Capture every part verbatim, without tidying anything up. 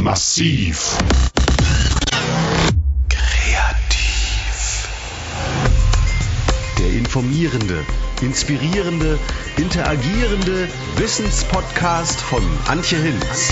Massiv. Kreativ. Der informierende, inspirierende, interagierende Wissenspodcast von Antje Hinz.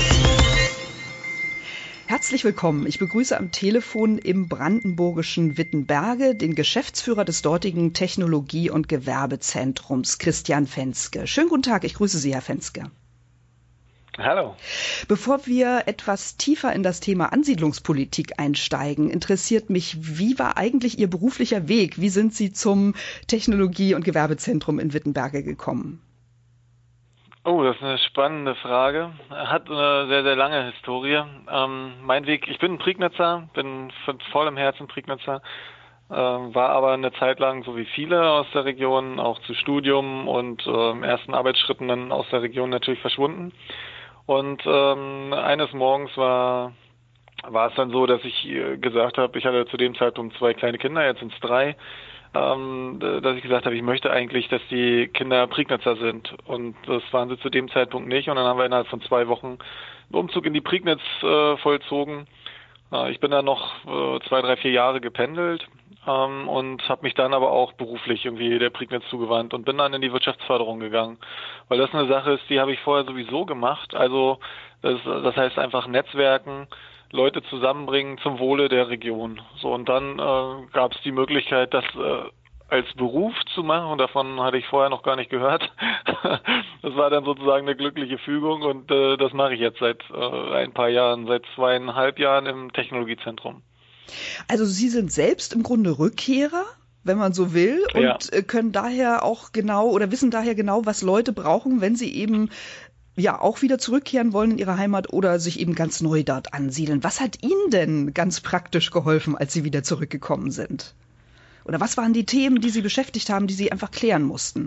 Herzlich willkommen. Ich begrüße am Telefon im brandenburgischen Wittenberge den Geschäftsführer des dortigen Technologie- und Gewerbezentrums, Christian Fenske. Schönen guten Tag, ich grüße Sie, Herr Fenske. Hallo. Bevor wir etwas tiefer in das Thema Ansiedlungspolitik einsteigen, interessiert mich, wie war eigentlich Ihr beruflicher Weg? Wie sind Sie zum Technologie- und Gewerbezentrum in Wittenberge gekommen? Oh, das ist eine spannende Frage. Hat eine sehr, sehr lange Historie. Ähm, mein Weg, ich bin ein Prignitzer, bin voll im Herzen Prignitzer, äh, war aber eine Zeit lang, so wie viele aus der Region, auch zu Studium und äh, ersten Arbeitsschritten dann aus der Region natürlich verschwunden. Und ähm, eines Morgens war war es dann so, dass ich gesagt habe, ich hatte zu dem Zeitpunkt zwei kleine Kinder, jetzt sind es drei, ähm, dass ich gesagt habe, ich möchte eigentlich, dass die Kinder Prignitzer sind. Und das waren sie zu dem Zeitpunkt nicht. Und dann haben wir innerhalb von zwei Wochen einen Umzug in die Prignitz äh, vollzogen. Äh, ich bin dann noch äh, zwei, drei, vier Jahre gependelt ähm, und habe mich dann aber auch beruflich irgendwie der Prignitz zugewandt und bin dann in die Wirtschaftsförderung gegangen. Weil das eine Sache ist, die habe ich vorher sowieso gemacht. Also das, das heißt einfach Netzwerken, Leute zusammenbringen zum Wohle der Region. So, und dann äh, gab es die Möglichkeit, das äh, als Beruf zu machen, und davon hatte ich vorher noch gar nicht gehört. Das war dann sozusagen eine glückliche Fügung, und äh, das mache ich jetzt seit äh, ein paar Jahren, seit zweieinhalb Jahren im Technologiezentrum. Also Sie sind selbst im Grunde Rückkehrer, wenn man so will, und ja. können daher auch genau oder wissen daher genau, was Leute brauchen, wenn sie eben ja auch wieder zurückkehren wollen in ihre Heimat oder sich eben ganz neu dort ansiedeln. Was hat Ihnen denn ganz praktisch geholfen, als Sie wieder zurückgekommen sind? Oder was waren die Themen, die Sie beschäftigt haben, die Sie einfach klären mussten?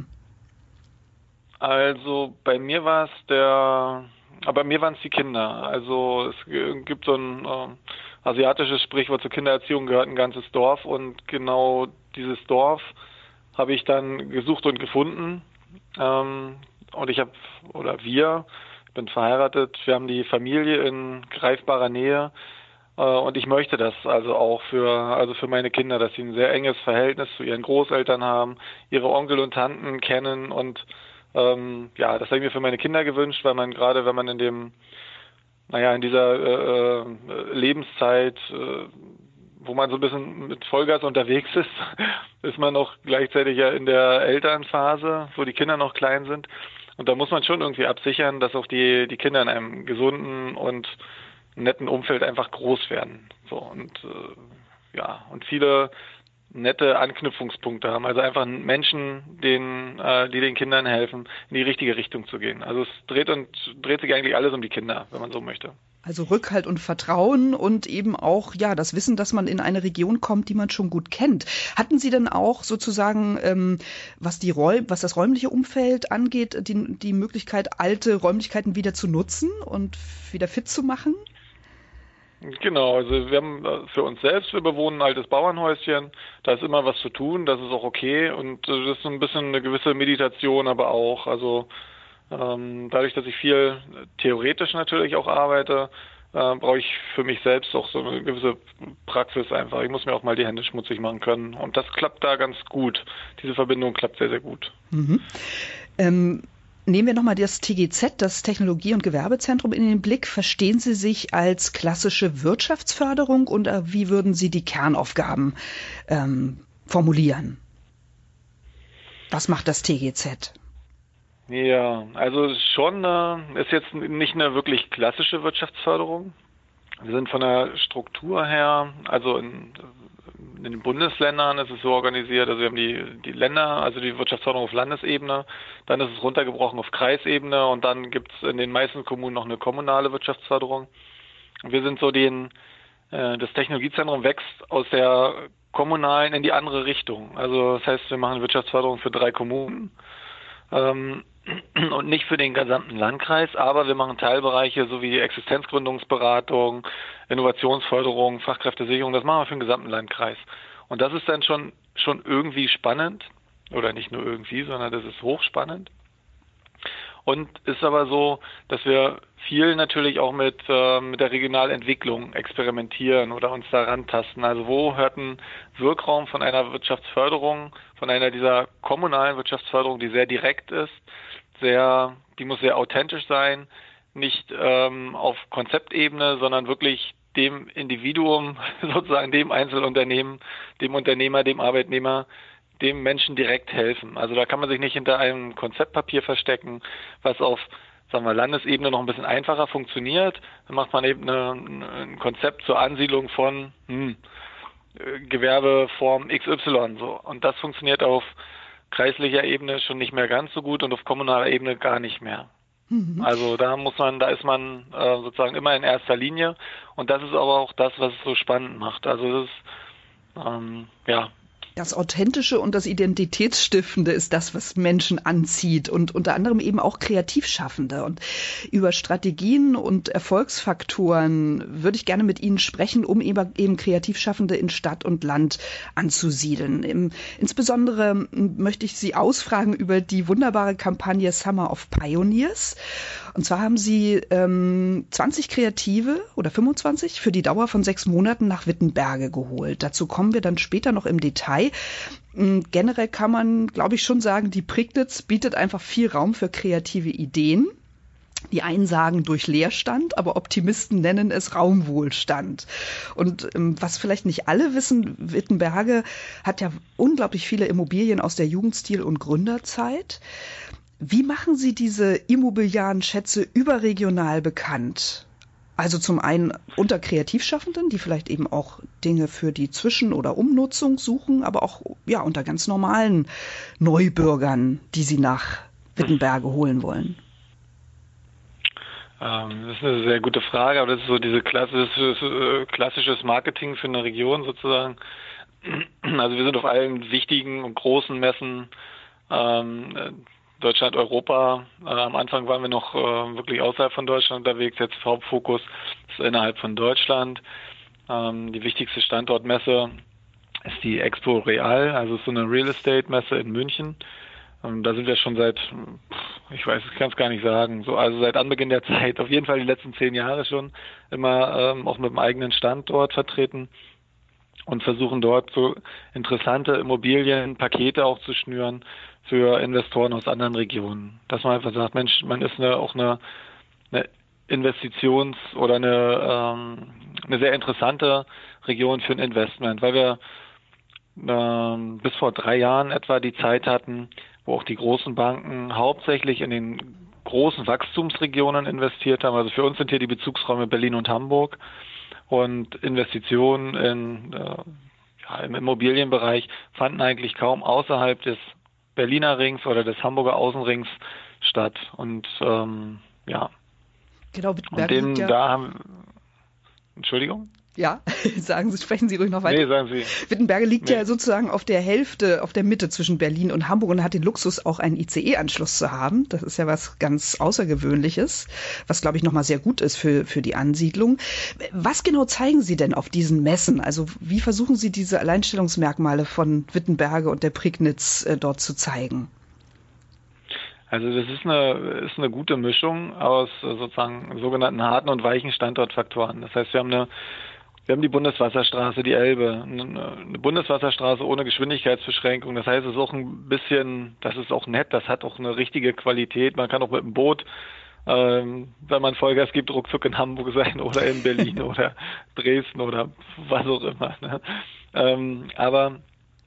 Also bei mir war es der, aber bei mir waren es die Kinder. Also es gibt so ein äh, asiatisches Sprichwort, zur Kindererziehung gehört ein ganzes Dorf, und genau dieses Dorf habe ich dann gesucht und gefunden. Ähm, Und ich habe, oder wir, ich bin verheiratet, wir haben die Familie in greifbarer Nähe, äh, und ich möchte das also auch für, also für meine Kinder, dass sie ein sehr enges Verhältnis zu ihren Großeltern haben, ihre Onkel und Tanten kennen, und ähm, ja, das habe ich mir für meine Kinder gewünscht, weil man gerade, wenn man in dem, naja, in dieser äh, Lebenszeit, äh, wo man so ein bisschen mit Vollgas unterwegs ist, ist man noch gleichzeitig ja in der Elternphase, wo die Kinder noch klein sind. Und da muss man schon irgendwie absichern, dass auch die, die Kinder in einem gesunden und netten Umfeld einfach groß werden. So, und äh, ja, und viele nette Anknüpfungspunkte haben. Also einfach Menschen, denen, äh, die den Kindern helfen, in die richtige Richtung zu gehen. Also es dreht und dreht sich eigentlich alles um die Kinder, wenn man so möchte. Also Rückhalt und Vertrauen und eben auch ja das Wissen, dass man in eine Region kommt, die man schon gut kennt. Hatten Sie denn auch sozusagen, ähm, was die Räum, was das räumliche Umfeld angeht, die, die Möglichkeit, alte Räumlichkeiten wieder zu nutzen und wieder fit zu machen? Genau, also wir haben für uns selbst, wir bewohnen ein altes Bauernhäuschen, da ist immer was zu tun, das ist auch okay, und das ist so ein bisschen eine gewisse Meditation aber auch, also ähm, dadurch, dass ich viel theoretisch natürlich auch arbeite, äh, brauche ich für mich selbst auch so eine gewisse Praxis einfach, ich muss mir auch mal die Hände schmutzig machen können, und das klappt da ganz gut, diese Verbindung klappt sehr, sehr gut. Mhm. Ähm Nehmen wir nochmal das T G Z, das Technologie- und Gewerbezentrum, in den Blick. Verstehen Sie sich als klassische Wirtschaftsförderung, und äh, wie würden Sie die Kernaufgaben ähm, formulieren? Was macht das T G Z? Ja, also schon äh, ist jetzt nicht eine wirklich klassische Wirtschaftsförderung. Wir sind von der Struktur her, also in, in den Bundesländern ist es so organisiert, also wir haben die, die Länder, also die Wirtschaftsförderung auf Landesebene, dann ist es runtergebrochen auf Kreisebene, und dann gibt es in den meisten Kommunen noch eine kommunale Wirtschaftsförderung. Und wir sind so den, äh, das Technologiezentrum wächst aus der kommunalen in die andere Richtung. Also das heißt, wir machen Wirtschaftsförderung für drei Kommunen. Ähm, und nicht für den gesamten Landkreis, aber wir machen Teilbereiche sowie Existenzgründungsberatung, Innovationsförderung, Fachkräftesicherung, das machen wir für den gesamten Landkreis. Und das ist dann schon schon irgendwie spannend, oder nicht nur irgendwie, sondern das ist hochspannend. Und ist aber so, dass wir viel natürlich auch mit, äh, mit der Regionalentwicklung experimentieren oder uns da rantasten. Also wo hört ein Wirkraum von einer Wirtschaftsförderung, von einer dieser kommunalen Wirtschaftsförderung, die sehr direkt ist, sehr, die muss sehr authentisch sein, nicht ähm, auf Konzeptebene, sondern wirklich dem Individuum, sozusagen dem Einzelunternehmen, dem Unternehmer, dem Arbeitnehmer, dem Menschen direkt helfen. Also da kann man sich nicht hinter einem Konzeptpapier verstecken, was auf, sagen wir, Landesebene noch ein bisschen einfacher funktioniert. Dann macht man eben eine, ein Konzept zur Ansiedlung von hm, Gewerbeform X Y. So. Und das funktioniert auf kreislicher Ebene schon nicht mehr ganz so gut und auf kommunaler Ebene gar nicht mehr. Mhm. Also da muss man, da ist man äh, sozusagen immer in erster Linie. Und das ist aber auch das, was es so spannend macht. Also das ist, ähm, ja, das Authentische und das Identitätsstiftende ist das, was Menschen anzieht und unter anderem eben auch Kreativschaffende. Und über Strategien und Erfolgsfaktoren würde ich gerne mit Ihnen sprechen, um eben Kreativschaffende in Stadt und Land anzusiedeln. Insbesondere möchte ich Sie ausfragen über die wunderbare Kampagne Summer of Pioneers. Und zwar haben Sie ähm, zwanzig Kreative oder fünfundzwanzig für die Dauer von sechs Monaten nach Wittenberge geholt. Dazu kommen wir dann später noch im Detail. Generell kann man, glaube ich, schon sagen, die Prignitz bietet einfach viel Raum für kreative Ideen. Die einen sagen durch Leerstand, aber Optimisten nennen es Raumwohlstand. Und ähm, was vielleicht nicht alle wissen, Wittenberge hat ja unglaublich viele Immobilien aus der Jugendstil- und Gründerzeit. Wie machen Sie diese immobiliaren Schätze überregional bekannt? Also zum einen unter Kreativschaffenden, die vielleicht eben auch Dinge für die Zwischen- oder Umnutzung suchen, aber auch ja unter ganz normalen Neubürgern, die Sie nach Wittenberge holen wollen. Ähm, das ist eine sehr gute Frage, aber das ist so diese klassische, klassisches Marketing für eine Region sozusagen. Also wir sind auf allen wichtigen und großen Messen, ähm, Deutschland, Europa. Äh, am Anfang waren wir noch äh, wirklich außerhalb von Deutschland unterwegs. Jetzt Hauptfokus ist innerhalb von Deutschland. Ähm, die wichtigste Standortmesse ist die Expo Real, also ist so eine Real Estate Messe in München. Ähm, da sind wir schon seit, ich weiß, ich kann es gar nicht sagen, so also seit Anbeginn der Zeit, auf jeden Fall die letzten zehn Jahre schon immer ähm, auch mit dem eigenen Standort vertreten und versuchen dort so interessante Immobilienpakete auch zu schnüren für Investoren aus anderen Regionen. Dass man einfach sagt, Mensch, man ist eine, auch eine, eine Investitions- oder eine, ähm, eine sehr interessante Region für ein Investment, weil wir ähm, bis vor drei Jahren etwa die Zeit hatten, wo auch die großen Banken hauptsächlich in den großen Wachstumsregionen investiert haben. Also für uns sind hier die Bezugsräume Berlin und Hamburg. Und Investitionen in, äh, ja, im Immobilienbereich fanden eigentlich kaum außerhalb des Berliner Rings oder des Hamburger Außenrings statt. Und ähm, ja. Genau, und den, ja. da haben Entschuldigung? Ja, sagen Sie, sprechen Sie ruhig noch weiter. Nee, sagen Sie. Wittenberge liegt nee. ja sozusagen auf der Hälfte, auf der Mitte zwischen Berlin und Hamburg und hat den Luxus, auch einen I C E-Anschluss zu haben. Das ist ja was ganz Außergewöhnliches, was, glaube ich, nochmal sehr gut ist für, für die Ansiedlung. Was genau zeigen Sie denn auf diesen Messen? Also wie versuchen Sie diese Alleinstellungsmerkmale von Wittenberge und der Prignitz äh, dort zu zeigen? Also das ist eine, ist eine gute Mischung aus sozusagen sogenannten harten und weichen Standortfaktoren. Das heißt, wir haben eine Wir haben die Bundeswasserstraße, die Elbe, eine Bundeswasserstraße ohne Geschwindigkeitsbeschränkung. Das heißt, es ist auch ein bisschen, das ist auch nett, das hat auch eine richtige Qualität. Man kann auch mit dem Boot, ähm, wenn man Vollgas gibt, ruckzuck in Hamburg sein oder in Berlin oder Dresden oder was auch immer. Ne? Ähm, aber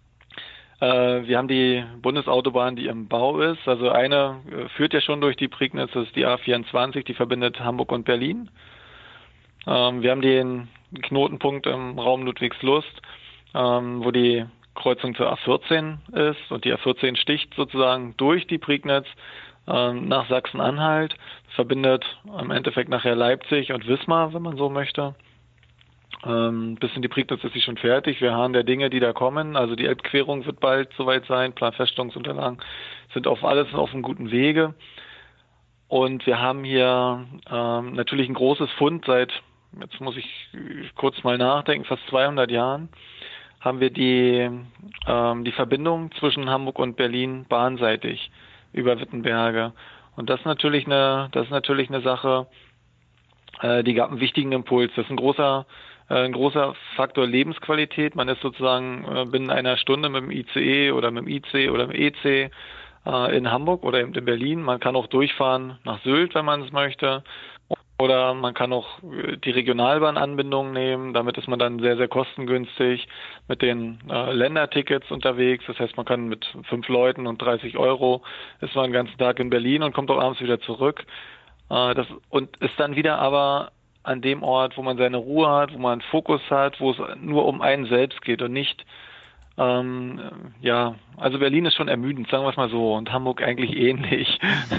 äh, wir haben die Bundesautobahn, die im Bau ist. Also eine äh, führt ja schon durch die Prignitz, das ist die A vierundzwanzig, die verbindet Hamburg und Berlin. Ähm, wir haben den Knotenpunkt im Raum Ludwigslust, ähm, wo die Kreuzung zur A vierzehn ist und die A vierzehn sticht sozusagen durch die Prignitz ähm, nach Sachsen-Anhalt, verbindet im Endeffekt nachher Leipzig und Wismar, wenn man so möchte. Ähm, bis in die Prignitz ist sie schon fertig. Wir harren der Dinge, die da kommen. Also die Elbquerung wird bald soweit sein. Planfeststellungsunterlagen sind auf alles auf einem guten Wege. Und wir haben hier ähm, natürlich ein großes Fund seit, jetzt muss ich kurz mal nachdenken, fast zweihundert Jahren, haben wir die, ähm, die Verbindung zwischen Hamburg und Berlin bahnseitig über Wittenberge. Und das ist natürlich eine, das ist natürlich eine Sache, äh, die gab einen wichtigen Impuls. Das ist ein großer, äh, ein großer Faktor Lebensqualität. Man ist sozusagen äh, binnen einer Stunde mit dem I C E oder mit dem I C oder mit dem E C äh, in Hamburg oder eben in Berlin. Man kann auch durchfahren nach Sylt, wenn man es möchte. Oder man kann auch die Regionalbahnanbindung nehmen. Damit ist man dann sehr, sehr kostengünstig mit den äh, Ländertickets unterwegs. Das heißt, man kann mit fünf Leuten und dreißig Euro ist man den ganzen Tag in Berlin und kommt auch abends wieder zurück. Äh, das, und ist dann wieder aber an dem Ort, wo man seine Ruhe hat, wo man einen Fokus hat, wo es nur um einen selbst geht und nicht, ähm, ja, also Berlin ist schon ermüdend, sagen wir es mal so, und Hamburg eigentlich ähnlich.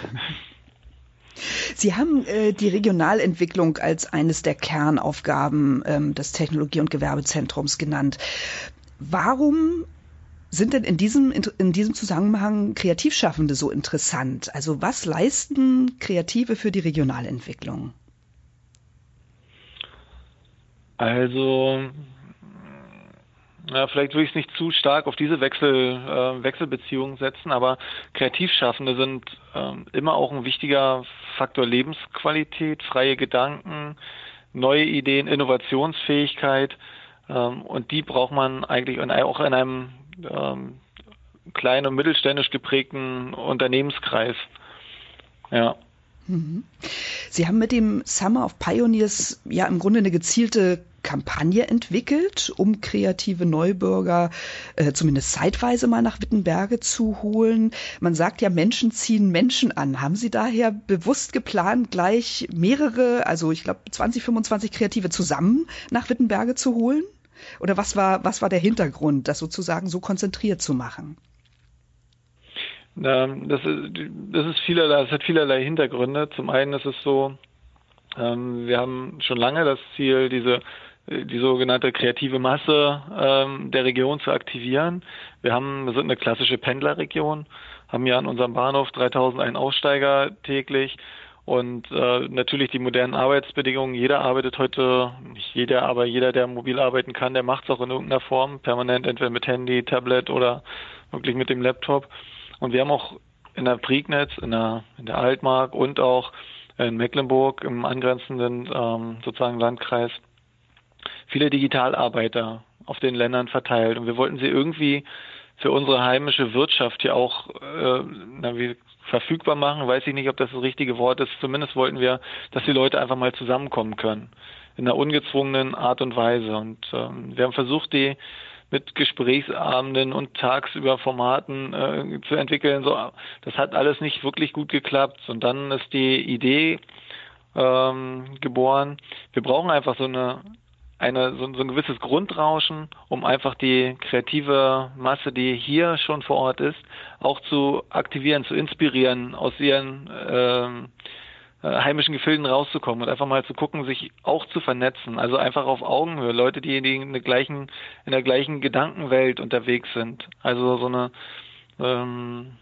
Sie haben äh, die Regionalentwicklung als eines der Kernaufgaben ähm, des Technologie- und Gewerbezentrums genannt. Warum sind denn in diesem, in diesem Zusammenhang Kreativschaffende so interessant? Also was leisten Kreative für die Regionalentwicklung? Also, ja, vielleicht würde ich es nicht zu stark auf diese Wechsel, äh, Wechselbeziehungen setzen, aber Kreativschaffende sind ähm, immer auch ein wichtiger Faktor Lebensqualität, freie Gedanken, neue Ideen, Innovationsfähigkeit, ähm, und die braucht man eigentlich in, auch in einem ähm, kleinen und mittelständisch geprägten Unternehmenskreis. Ja. Sie haben mit dem Summer of Pioneers ja im Grunde eine gezielte Kampagne entwickelt, um kreative Neubürger äh, zumindest zeitweise mal nach Wittenberge zu holen. Man sagt ja, Menschen ziehen Menschen an. Haben Sie daher bewusst geplant, gleich mehrere, also ich glaube zwanzig, fünfundzwanzig Kreative zusammen nach Wittenberge zu holen? Oder was war, was war der Hintergrund, das sozusagen so konzentriert zu machen? Das ist, das ist vielerlei, das hat vielerlei Hintergründe. Zum einen ist es so, ähm, wir haben schon lange das Ziel, diese die sogenannte kreative Masse ähm, der Region zu aktivieren. Wir haben, wir sind eine klassische Pendlerregion, haben ja an unserem Bahnhof dreitausend Aussteiger täglich und äh, natürlich die modernen Arbeitsbedingungen. Jeder arbeitet heute, nicht jeder, aber jeder, der mobil arbeiten kann, der macht es auch in irgendeiner Form, permanent, entweder mit Handy, Tablet oder wirklich mit dem Laptop. Und wir haben auch in der Prignitz, in der, in der Altmark und auch in Mecklenburg im angrenzenden ähm, sozusagen Landkreis viele Digitalarbeiter auf den Ländern verteilt. Und wir wollten sie irgendwie für unsere heimische Wirtschaft hier auch äh, na, wie, verfügbar machen. Weiß ich nicht, ob das das richtige Wort ist. Zumindest wollten wir, dass die Leute einfach mal zusammenkommen können. In einer ungezwungenen Art und Weise. Und ähm, wir haben versucht, die mit Gesprächsabenden und tagsüber Formaten äh, zu entwickeln. So, das hat alles nicht wirklich gut geklappt. Und dann ist die Idee ähm, geboren. Wir brauchen einfach so eine, eine so, so ein gewisses Grundrauschen, um einfach die kreative Masse, die hier schon vor Ort ist, auch zu aktivieren, zu inspirieren, aus ihren ähm, heimischen Gefilden rauszukommen und einfach mal zu gucken, sich auch zu vernetzen, also einfach auf Augenhöhe, Leute, die, die in der gleichen, in der gleichen Gedankenwelt unterwegs sind, also so eine, ähm,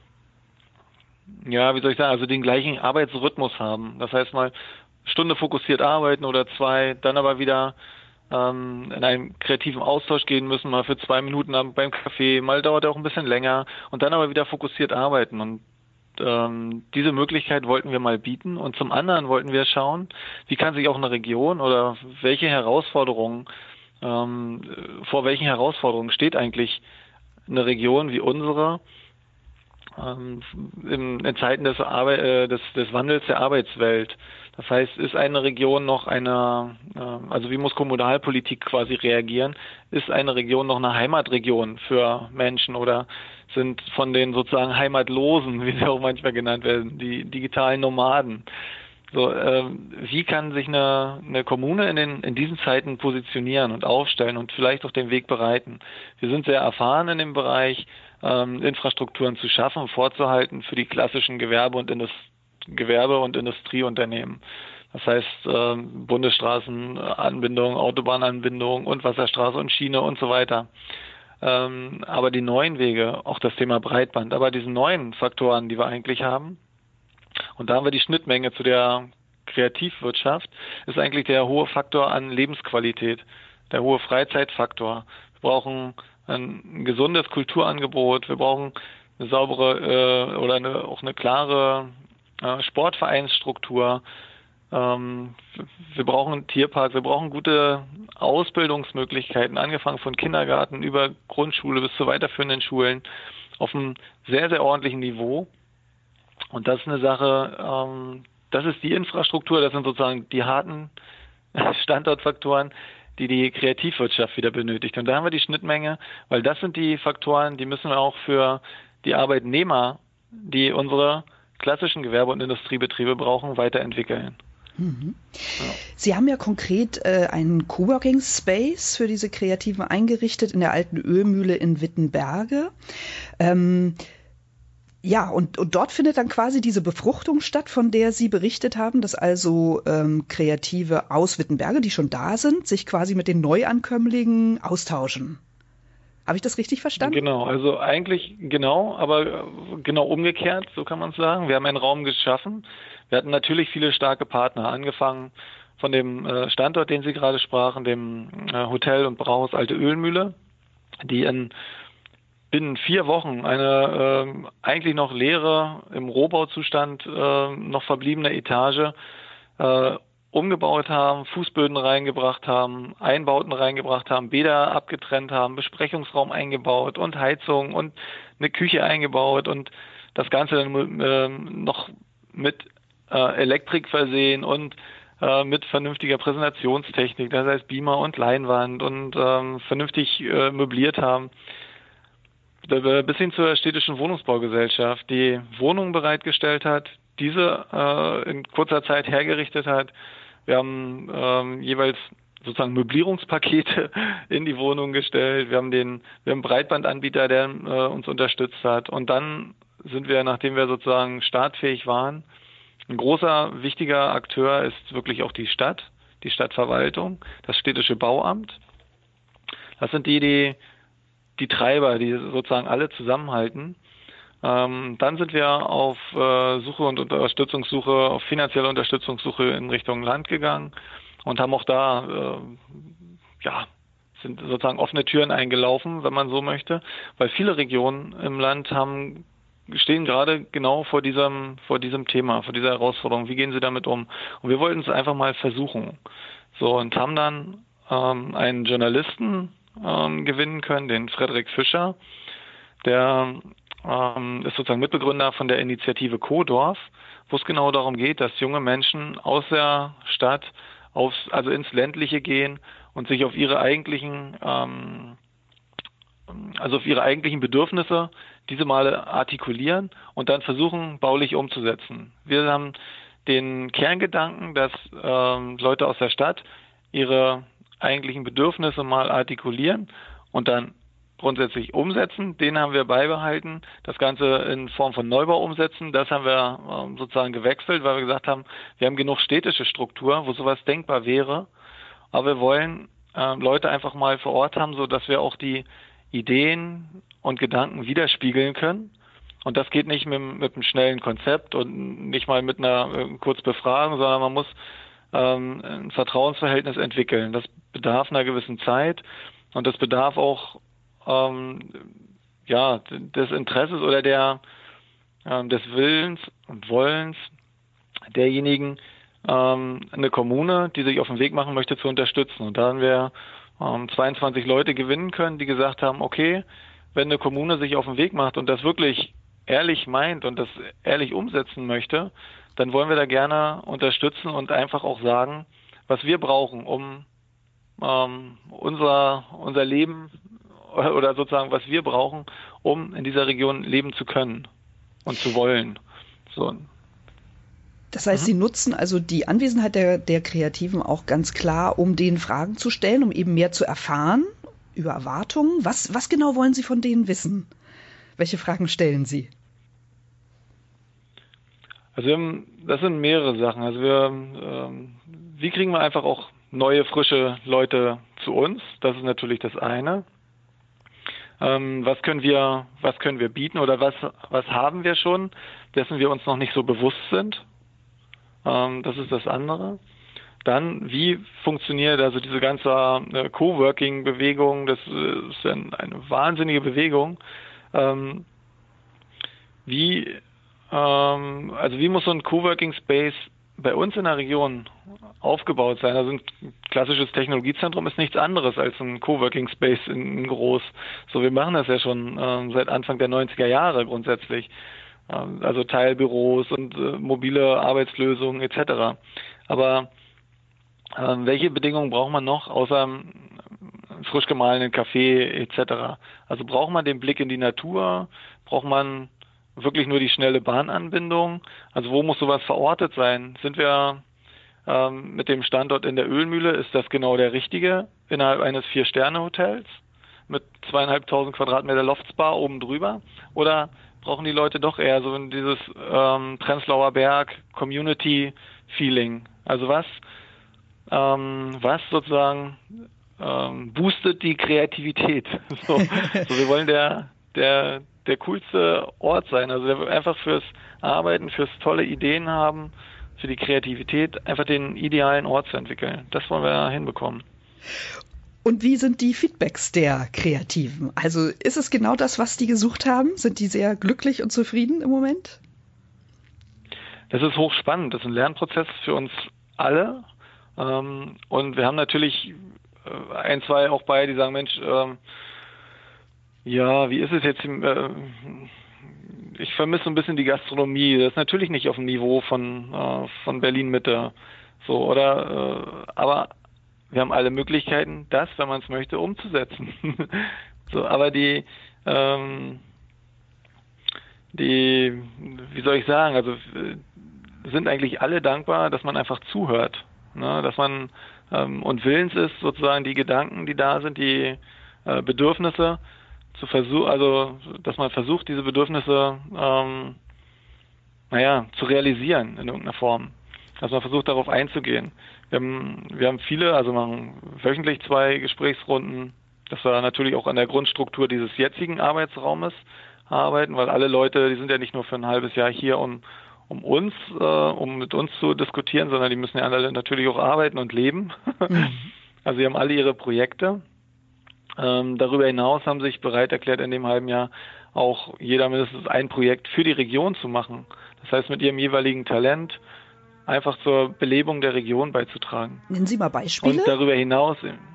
ja, wie soll ich sagen, also den gleichen Arbeitsrhythmus haben, das heißt mal Stunde fokussiert arbeiten oder zwei, dann aber wieder ähm, in einen kreativen Austausch gehen müssen, mal für zwei Minuten beim Kaffee, mal dauert er auch ein bisschen länger und dann aber wieder fokussiert arbeiten und diese Möglichkeit wollten wir mal bieten und zum anderen wollten wir schauen, wie kann sich auch eine Region oder welche Herausforderungen, ähm, vor welchen Herausforderungen steht eigentlich eine Region wie unsere ähm, in, in Zeiten des, Arbeit, äh, des, des Wandels der Arbeitswelt. Das heißt, ist eine Region noch eine, äh, also wie muss Kommunalpolitik quasi reagieren? Ist eine Region noch eine Heimatregion für Menschen oder sind von den sozusagen Heimatlosen, wie sie auch manchmal genannt werden, die digitalen Nomaden? So, ähm, wie kann sich eine, eine Kommune in, den, in diesen Zeiten positionieren und aufstellen und vielleicht auch den Weg bereiten? Wir sind sehr erfahren in dem Bereich, ähm, Infrastrukturen zu schaffen, vorzuhalten für die klassischen Gewerbe- und, Indust- Gewerbe- und Industrieunternehmen. Das heißt, äh, Bundesstraßenanbindung, Autobahnanbindung und Wasserstraße und Schiene und so weiter. Ähm, aber die neuen Wege, auch das Thema Breitband, aber diese neuen Faktoren, die wir eigentlich haben, und da haben wir die Schnittmenge zu der Kreativwirtschaft, ist eigentlich der hohe Faktor an Lebensqualität, der hohe Freizeitfaktor. Wir brauchen ein gesundes Kulturangebot, wir brauchen eine saubere äh, oder eine, auch eine klare äh, Sportvereinsstruktur. Ähm, wir brauchen einen Tierpark, wir brauchen gute Ausbildungsmöglichkeiten, angefangen von Kindergarten über Grundschule bis zu weiterführenden Schulen auf einem sehr, sehr ordentlichen Niveau. Und das ist eine Sache, ähm, das ist die Infrastruktur, das sind sozusagen die harten Standortfaktoren, die die Kreativwirtschaft wieder benötigt. Und da haben wir die Schnittmenge, weil das sind die Faktoren, die müssen wir auch für die Arbeitnehmer, die unsere klassischen Gewerbe- und Industriebetriebe brauchen, weiterentwickeln. Mhm. Ja. Sie haben ja konkret äh, einen Coworking Space für diese Kreativen eingerichtet in der alten Ölmühle in Wittenberge. Ähm, ja, und, und dort findet dann quasi diese Befruchtung statt, von der Sie berichtet haben, dass also ähm, Kreative aus Wittenberge, die schon da sind, sich quasi mit den Neuankömmlingen austauschen. Habe ich das richtig verstanden? Genau, also eigentlich genau, aber genau umgekehrt, so kann man es sagen. Wir haben einen Raum geschaffen. Wir hatten natürlich viele starke Partner, angefangen von dem Standort, den Sie gerade sprachen, dem Hotel und Brauhaus Alte Ölmühle, die in binnen vier Wochen eine äh, eigentlich noch leere, im Rohbauzustand äh, noch verbliebene Etage äh, umgebaut haben, Fußböden reingebracht haben, Einbauten reingebracht haben, Bäder abgetrennt haben, Besprechungsraum eingebaut und Heizung und eine Küche eingebaut und das Ganze dann äh, noch mit äh, Elektrik versehen und äh, mit vernünftiger Präsentationstechnik, das heißt Beamer und Leinwand und äh, vernünftig äh, möbliert haben. Bis hin zur städtischen Wohnungsbaugesellschaft, die Wohnungen bereitgestellt hat, diese äh, in kurzer Zeit hergerichtet hat. Wir haben ähm, jeweils sozusagen Möblierungspakete in die Wohnung gestellt. Wir haben den, wir haben einen Breitbandanbieter, der äh, uns unterstützt hat. Und dann sind wir, nachdem wir sozusagen startfähig waren, ein großer, wichtiger Akteur ist wirklich auch die Stadt, die Stadtverwaltung, das städtische Bauamt. Das sind die, die die Treiber, die sozusagen alle zusammenhalten. Ähm, dann sind wir auf äh, Suche und Unterstützungssuche, auf finanzielle Unterstützungssuche in Richtung Land gegangen und haben auch da, äh, ja, sind sozusagen offene Türen eingelaufen, wenn man so möchte, weil viele Regionen im Land haben, stehen gerade genau vor diesem, vor diesem Thema, vor dieser Herausforderung. Wie gehen sie damit um? Und wir wollten es einfach mal versuchen. So, und haben dann ähm, einen Journalisten Ähm, gewinnen können, den Frederik Fischer. Der ähm, ist sozusagen Mitbegründer von der Initiative Co-Dorf, wo es genau darum geht, dass junge Menschen aus der Stadt aufs, also ins Ländliche gehen und sich auf ihre eigentlichen, ähm, also auf ihre eigentlichen Bedürfnisse diese mal artikulieren und dann versuchen, baulich umzusetzen. Wir haben den Kerngedanken, dass ähm, Leute aus der Stadt ihre eigentlichen Bedürfnisse mal artikulieren und dann grundsätzlich umsetzen. Den haben wir beibehalten. Das Ganze in Form von Neubau umsetzen, das haben wir ähm, sozusagen gewechselt, weil wir gesagt haben, wir haben genug städtische Struktur, wo sowas denkbar wäre. Aber wir wollen äh, Leute einfach mal vor Ort haben, so dass wir auch die Ideen und Gedanken widerspiegeln können. Und das geht nicht mit, mit einem schnellen Konzept und nicht mal mit einer äh, Kurzbefragung, sondern man muss ähm, ein Vertrauensverhältnis entwickeln. Das bedarf einer gewissen Zeit und das bedarf auch ähm, ja, des Interesses oder der ähm, des Willens und Wollens derjenigen, ähm, eine Kommune, die sich auf den Weg machen möchte, zu unterstützen. Und da haben wir ähm, zweiundzwanzig Leute gewinnen können, die gesagt haben, okay, wenn eine Kommune sich auf den Weg macht und das wirklich ehrlich meint und das ehrlich umsetzen möchte, dann wollen wir da gerne unterstützen und einfach auch sagen, was wir brauchen, um ähm, unser, unser Leben oder sozusagen, was wir brauchen, um in dieser Region leben zu können und zu wollen. So. Das heißt, mhm. Sie nutzen also die Anwesenheit der, der Kreativen auch ganz klar, um denen Fragen zu stellen, um eben mehr zu erfahren über Erwartungen. Was, was genau wollen Sie von denen wissen? Welche Fragen stellen Sie? Also wir haben, das sind mehrere Sachen. Also wir, ähm, wie kriegen wir einfach auch neue, frische Leute zu uns? Das ist natürlich das eine. Ähm, was können wir, was können wir bieten oder was, was haben wir schon, dessen wir uns noch nicht so bewusst sind? Ähm, das ist das andere. Dann, wie funktioniert also diese ganze äh, Coworking-Bewegung? Das ist eine, eine wahnsinnige Bewegung. Ähm, wie ähm, also wie muss so ein Coworking Space bei uns in der Region aufgebaut sein? Also ein klassisches Technologiezentrum ist nichts anderes als ein Coworking Space in, in groß. So, wir machen das ja schon ähm, seit Anfang der neunziger Jahre grundsätzlich. Ähm, also Teilbüros und äh, mobile Arbeitslösungen et cetera. Aber ähm, welche Bedingungen braucht man noch außer ähm, frisch gemahlenen Kaffee et cetera? Also braucht man den Blick in die Natur? Braucht man wirklich nur die schnelle Bahnanbindung? Also wo muss sowas verortet sein? Sind wir ähm, mit dem Standort in der Ölmühle, ist das genau der richtige innerhalb eines Vier-Sterne-Hotels mit zweieinhalbtausend Quadratmeter Loftspa oben drüber? Oder brauchen die Leute doch eher so dieses ähm, Prenzlauer Berg Community-Feeling? Also was, ähm, was sozusagen ähm, boostet die Kreativität? So, so wir wollen der, der der coolste Ort sein, also der einfach fürs Arbeiten, fürs tolle Ideen haben, für die Kreativität, einfach den idealen Ort zu entwickeln. Das wollen wir hinbekommen. Und wie sind die Feedbacks der Kreativen? Also ist es genau das, was die gesucht haben? Sind die sehr glücklich und zufrieden im Moment? Das ist hochspannend. Das ist ein Lernprozess für uns alle. Und wir haben natürlich ein, zwei auch bei, die sagen, Mensch, ja, wie ist es jetzt? Äh, ich vermisse ein bisschen die Gastronomie. Das ist natürlich nicht auf dem Niveau von äh, von Berlin Mitte, so oder. Äh, aber wir haben alle Möglichkeiten, das, wenn man es möchte, umzusetzen. So, aber die ähm, die, wie soll ich sagen? Also äh, sind eigentlich alle dankbar, dass man einfach zuhört, ne? Dass man ähm, und willens ist, sozusagen die Gedanken, die da sind, die äh, Bedürfnisse zu versuchen, also dass man versucht, diese Bedürfnisse ähm, naja, zu realisieren in irgendeiner Form. Dass man versucht, darauf einzugehen. Wir haben, wir haben viele, also machen wöchentlich zwei Gesprächsrunden, dass wir natürlich auch an der Grundstruktur dieses jetzigen Arbeitsraumes arbeiten, weil alle Leute, die sind ja nicht nur für ein halbes Jahr hier, um, um uns, äh, um mit uns zu diskutieren, sondern die müssen ja alle natürlich auch arbeiten und leben. Mhm. Also sie haben alle ihre Projekte. Ähm, darüber hinaus haben sich bereit erklärt, in dem halben Jahr auch jeder mindestens ein Projekt für die Region zu machen. Das heißt, mit ihrem jeweiligen Talent einfach zur Belebung der Region beizutragen. Nennen Sie mal Beispiele. Und darüber hinaus,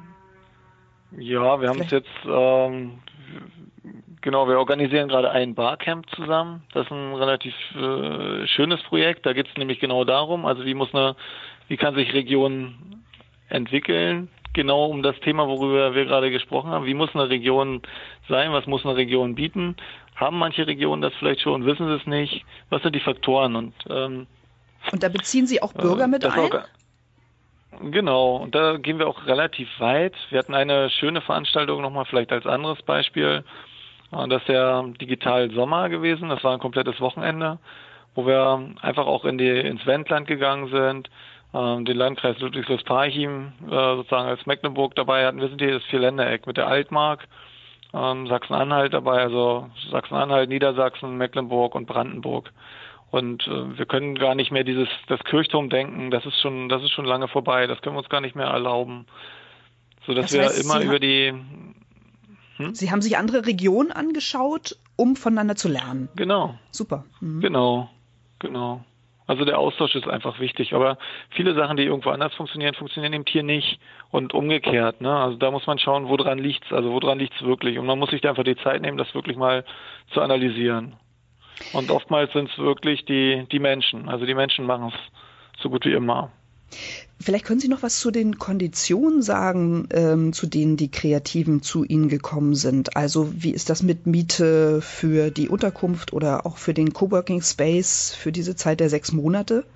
ja, wir haben es jetzt, ähm, genau, wir organisieren gerade ein Barcamp zusammen. Das ist ein relativ äh, schönes Projekt. Da geht es nämlich genau darum, also wie muss eine, wie kann sich Region entwickeln? Genau um das Thema, worüber wir gerade gesprochen haben. Wie muss eine Region sein? Was muss eine Region bieten? Haben manche Regionen das vielleicht schon? Wissen sie es nicht? Was sind die Faktoren? Und, ähm, und da beziehen Sie auch Bürger äh, mit ein? Auch, genau. Und da gehen wir auch relativ weit. Wir hatten eine schöne Veranstaltung nochmal vielleicht als anderes Beispiel. Das ist der Digital Sommer gewesen. Das war ein komplettes Wochenende, wo wir einfach auch in die, ins Wendland gegangen sind. Den Landkreis Ludwigsfürst-Parchim äh, sozusagen als Mecklenburg dabei hatten. Wir sind hier das Vierländereck mit der Altmark, ähm, Sachsen-Anhalt dabei, also Sachsen-Anhalt, Niedersachsen, Mecklenburg und Brandenburg. Und äh, wir können gar nicht mehr dieses das Kirchturm denken. Das ist schon das ist schon lange vorbei. Das können wir uns gar nicht mehr erlauben, so dass wir immer über die. Hm? Sie haben sich andere Regionen angeschaut, um voneinander zu lernen. Genau. Super. Mhm. Genau. Genau. Also der Austausch ist einfach wichtig, aber viele Sachen, die irgendwo anders funktionieren, funktionieren eben hier nicht und umgekehrt. Ne? Also da muss man schauen, woran liegt's, also woran liegt's wirklich, und man muss sich da einfach die Zeit nehmen, das wirklich mal zu analysieren. Und oftmals sind es wirklich die die Menschen, also die Menschen machen es so gut wie immer. Vielleicht können Sie noch was zu den Konditionen sagen, ähm, zu denen die Kreativen zu Ihnen gekommen sind. Also wie ist das mit Miete für die Unterkunft oder auch für den Coworking Space für diese Zeit der sechs Monate?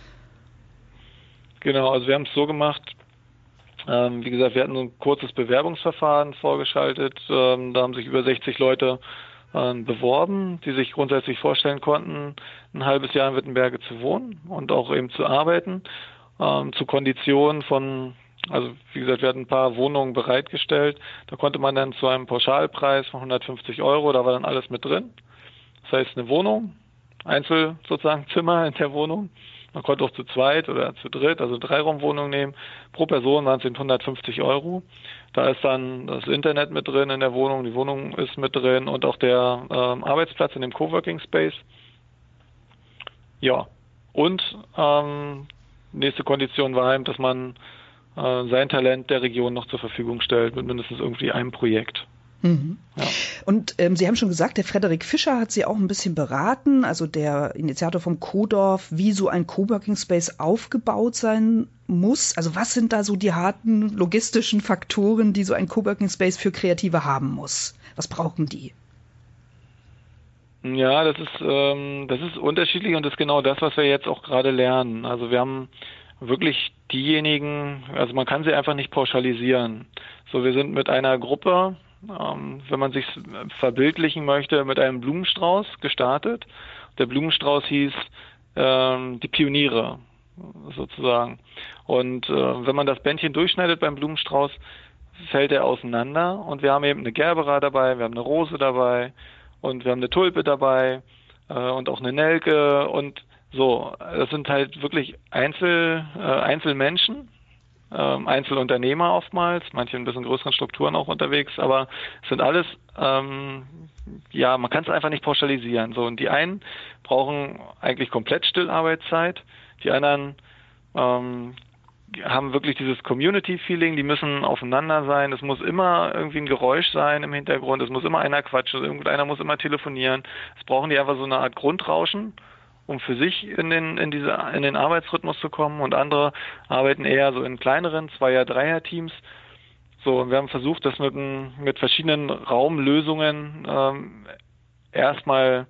Genau, also wir haben es so gemacht, ähm, wie gesagt, wir hatten so ein kurzes Bewerbungsverfahren vorgeschaltet. Ähm, da haben sich über sechzig Leute äh, beworben, die sich grundsätzlich vorstellen konnten, ein halbes Jahr in Wittenberge zu wohnen und auch eben zu arbeiten. Ähm, zu Konditionen von, also wie gesagt, wir hatten ein paar Wohnungen bereitgestellt. Da konnte man dann zu einem Pauschalpreis von hundertfünfzig Euro, da war dann alles mit drin. Das heißt eine Wohnung, Einzel sozusagen Zimmer in der Wohnung. Man konnte auch zu zweit oder zu dritt, also Dreiraumwohnung nehmen. Pro Person waren es hundertfünfzig Euro. Da ist dann das Internet mit drin in der Wohnung, die Wohnung ist mit drin und auch der ähm, Arbeitsplatz in dem Coworking Space. ja, und ähm, nächste Kondition war eben, dass man äh, sein Talent der Region noch zur Verfügung stellt mit mindestens irgendwie einem Projekt. Mhm. Ja. Und ähm, Sie haben schon gesagt, der Frederik Fischer hat Sie auch ein bisschen beraten, also der Initiator vom Kodorf, wie so ein Coworking Space aufgebaut sein muss. Also was sind da so die harten logistischen Faktoren, die so ein Coworking Space für Kreative haben muss? Was brauchen die? Ja, das ist ähm, das ist unterschiedlich und das ist genau das, was wir jetzt auch gerade lernen. Also wir haben wirklich diejenigen, also man kann sie einfach nicht pauschalisieren. So, wir sind mit einer Gruppe, ähm, wenn man sich verbildlichen möchte, mit einem Blumenstrauß gestartet. Der Blumenstrauß hieß ähm, die Pioniere sozusagen. Und äh, wenn man das Bändchen durchschneidet beim Blumenstrauß, fällt er auseinander und wir haben eben eine Gerbera dabei, wir haben eine Rose dabei und wir haben eine Tulpe dabei äh, und auch eine Nelke und so. Das sind halt wirklich Einzel, äh, Einzelmenschen, äh, Einzelunternehmer oftmals, manche in ein bisschen größeren Strukturen auch unterwegs, aber es sind alles, ähm, ja, man kann es einfach nicht pauschalisieren. So, und die einen brauchen eigentlich komplett Stillarbeitszeit, die anderen ähm, haben wirklich dieses Community-Feeling, die müssen aufeinander sein, es muss immer irgendwie ein Geräusch sein im Hintergrund, es muss immer einer quatschen, irgendeiner muss immer telefonieren, es brauchen die einfach so eine Art Grundrauschen, um für sich in den in diese in den Arbeitsrhythmus zu kommen und andere arbeiten eher so in kleineren Zweier-, Dreier-Teams. So, und wir haben versucht, das mit, mit verschiedenen Raumlösungen ähm, erstmal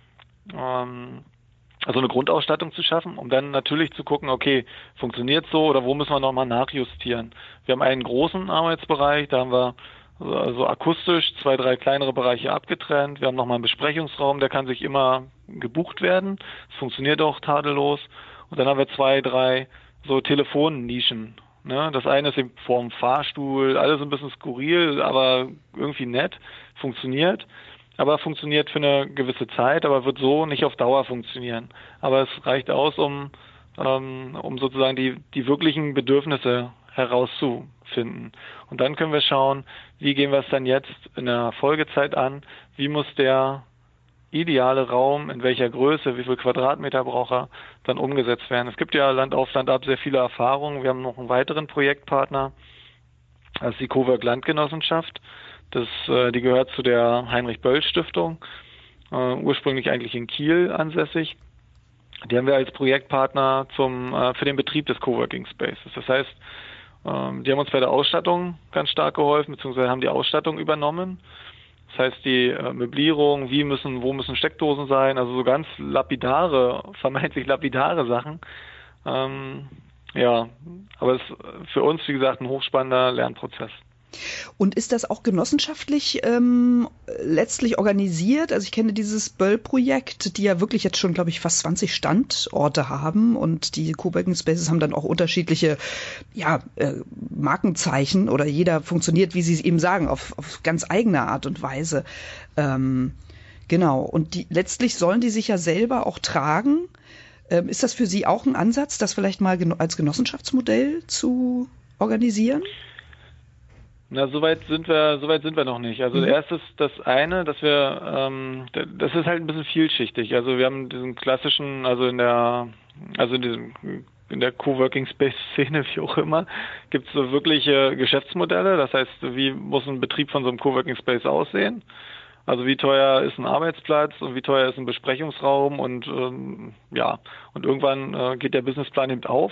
ähm, also eine Grundausstattung zu schaffen, um dann natürlich zu gucken, okay, funktioniert so oder wo müssen wir nochmal nachjustieren. Wir haben einen großen Arbeitsbereich, da haben wir also akustisch zwei, drei kleinere Bereiche abgetrennt. Wir haben nochmal einen Besprechungsraum, der kann sich immer gebucht werden. Das funktioniert auch tadellos. Und dann haben wir zwei, drei so Telefonnischen. Ne? Das eine ist eben vorm Fahrstuhl, alles ein bisschen skurril, aber irgendwie nett, funktioniert. Aber funktioniert für eine gewisse Zeit, aber wird so nicht auf Dauer funktionieren. Aber es reicht aus, um, ähm, um sozusagen die, die wirklichen Bedürfnisse herauszufinden. Und dann können wir schauen, wie gehen wir es dann jetzt in der Folgezeit an, wie muss der ideale Raum, in welcher Größe, wie viel Quadratmeter braucht er, dann umgesetzt werden. Es gibt ja Land auf Land ab sehr viele Erfahrungen. Wir haben noch einen weiteren Projektpartner, das ist die Cowork Landgenossenschaft. Das, äh, die gehört zu der Heinrich-Böll-Stiftung, äh, ursprünglich eigentlich in Kiel ansässig. Die haben wir als Projektpartner zum, äh, für den Betrieb des Coworking Spaces. Das heißt, ähm, die haben uns bei der Ausstattung ganz stark geholfen, beziehungsweise haben die Ausstattung übernommen. Das heißt, die äh, Möblierung, wie müssen, wo müssen Steckdosen sein, also so ganz lapidare, vermeintlich lapidare Sachen. Ähm, ja, aber es ist für uns, wie gesagt, ein hochspannender Lernprozess. Und ist das auch genossenschaftlich ähm, letztlich organisiert? Also ich kenne dieses Böll-Projekt, die ja wirklich jetzt schon, glaube ich, fast zwanzig Standorte haben und die Coworking Spaces haben dann auch unterschiedliche ja, äh, Markenzeichen oder jeder funktioniert, wie Sie es eben sagen, auf, auf ganz eigene Art und Weise. Ähm, genau, und die, letztlich sollen die sich ja selber auch tragen. Ähm, ist das für Sie auch ein Ansatz, das vielleicht mal geno- als Genossenschaftsmodell zu organisieren? Na, soweit sind wir, soweit sind wir noch nicht. Also mhm. erstes das eine, dass wir, ähm, das ist halt ein bisschen vielschichtig. Also wir haben diesen klassischen, also in der, also in diesem, in der Coworking Space Szene, wie auch immer, gibt es so wirkliche Geschäftsmodelle. Das heißt, wie muss ein Betrieb von so einem Coworking Space aussehen? Also wie teuer ist ein Arbeitsplatz und wie teuer ist ein Besprechungsraum und ähm, ja, und irgendwann äh, geht der Businessplan eben auf.